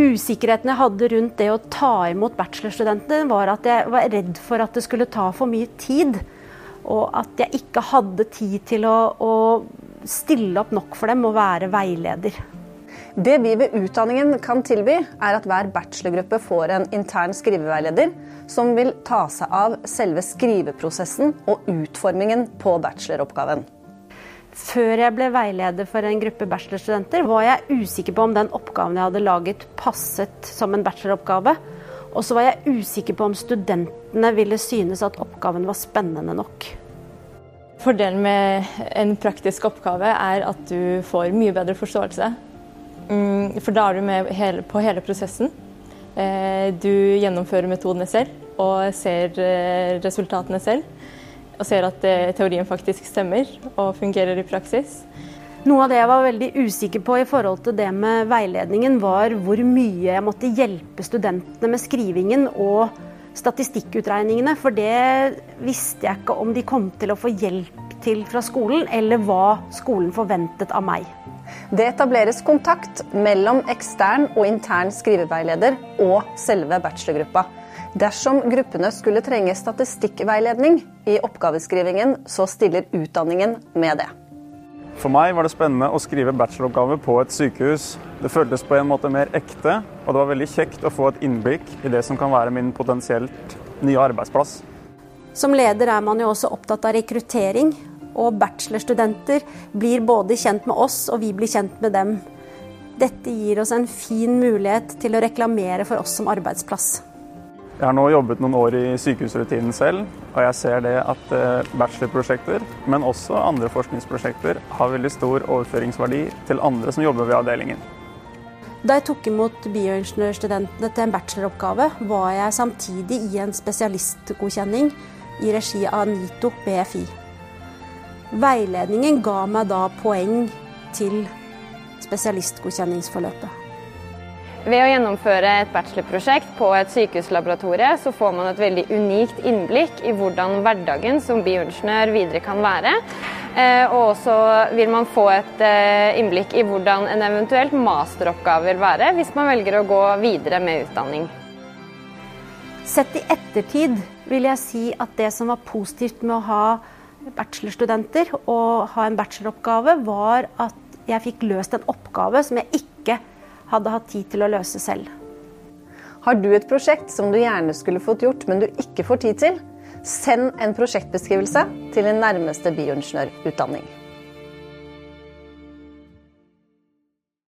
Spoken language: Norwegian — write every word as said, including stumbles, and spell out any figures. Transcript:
Usikkerheten jeg hadde rundt det å ta imot bachelorstudenter var at jeg var redd for at det skulle ta for mye tid, og at jeg ikke hadde tid til å, å stille opp nok for dem og være veileder. Det vi ved utdanningen kan tilby, er at hver bachelorgruppe får en intern skriveveileder som vil ta seg av selve skriveprosessen og utformingen på bacheloroppgaven. Før jeg ble veileder for en gruppe bachelorstudenter, var jeg usikker på om den oppgaven jeg hadde laget passet som en bacheloroppgave. Og så var jeg usikker på om studentene ville synes at oppgaven var spennende nok. Fordelen med en praktisk oppgave er at du får mye bedre forståelse. For da er du med hele, på hele prosessen. Du gjennomfører metodene selv og ser resultatene selv. Og ser at teorien faktisk stemmer og fungerer i praksis. Noe av det jeg var veldig usikker på i forhold til det med veiledningen var hvor mye jeg måtte hjelpe studentene med skrivingen og statistikkutregningene, for det visste jeg ikke om de kom til å få hjelp til fra skolen, eller hva skolen forventet av meg. Det etableres kontakt mellom ekstern og intern skriveveileder og selve bachelorgruppa. Dersom gruppene skulle trenge statistikkveiledning i oppgaveskrivingen, så stiller utdanningen med det. For meg var det spennende å skrive bacheloroppgave på et sykehus. Det føltes på en måte mer ekte, og det var veldig kjekt å få et innblikk i det som kan være min potensielt nye arbeidsplass. Som leder er man jo også opptatt av rekruttering, og bachelorstudenter blir både kjent med oss, og vi blir kjent med dem. Dette gir oss en fin mulighet til å reklamere for oss som arbeidsplass. Jeg har nå jobbet noen år i sykehusrutinen selv, og jeg ser det at bachelorprosjekter, men også andre forskningsprosjekter, har veldig stor overføringsverdi til andre som jobber ved avdelingen. Da jeg tok imot bioingeniørstudentene til en bacheloroppgave, var jeg samtidig i en spesialistgodkjenning i regi av NITO B F I. Veiledningen ga meg da poeng til spesialistgodkjenningsforløpet. Ved å gjennomføre et bachelorprosjekt på et sykehuslaboratorie så får man et veldig unikt innblikk i hvordan hverdagen som bioingeniør videre kan være. Og også vil man få et innblikk i hvordan en eventuelt masteroppgave vil være hvis man velger å gå videre med utdanning. Sett i ettertid vil jeg si at det som var positivt med å ha bachelorstudenter og ha en bacheloroppgave var at jeg fikk løst en oppgave som jeg ikke hadde hatt tid til å løse selv. Har du et prosjekt som du gjerne skulle fått gjort, men du ikke får tid til? Send en prosjektbeskrivelse til din nærmeste bioingeniørutdanning.